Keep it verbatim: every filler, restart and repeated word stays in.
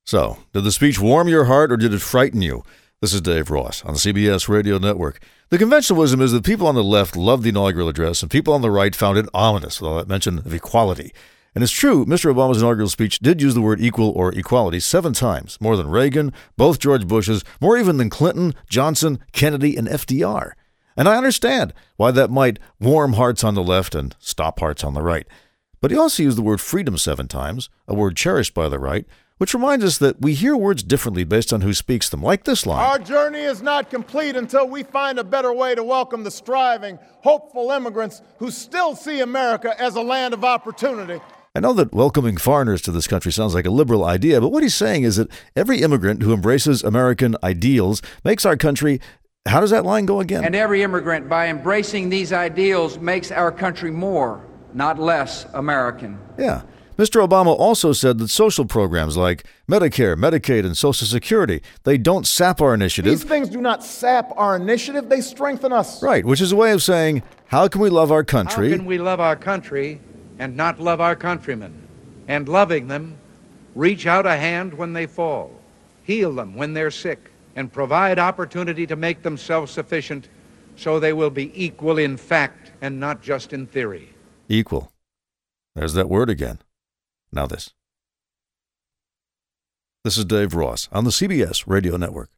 So, did the speech warm your heart or did it frighten you? This is Dave Ross on the C B S Radio Network. The conventional wisdom is that people on the left loved the inaugural address and people on the right found it ominous with all that mention of equality. And it's true, Mister Obama's inaugural speech did use the word equal or equality seven times, more than Reagan, both George Bushes, more even than Clinton, Johnson, Kennedy, and F D R. And I understand why that might warm hearts on the left and stop hearts on the right. But he also used the word freedom seven times, a word cherished by the right, which reminds us that we hear words differently based on who speaks them, like this line. Our journey is not complete until we find a better way to welcome the striving, hopeful immigrants who still see America as a land of opportunity. I know that welcoming foreigners to this country sounds like a liberal idea, but what he's saying is that every immigrant who embraces American ideals makes our country, how does that line go again? And every immigrant, by embracing these ideals, makes our country more, not less, American. Yeah. Mister Obama also said that social programs like Medicare, Medicaid, and Social Security, they don't sap our initiative. These things do not sap our initiative, they strengthen us. Right, which is a way of saying, how can we love our country? How can we love our country and not love our countrymen? And loving them, reach out a hand when they fall, heal them when they're sick, and provide opportunity to make them self-sufficient so they will be equal in fact and not just in theory. Equal. There's that word again. Now this. This is Dave Ross on the C B S Radio Network.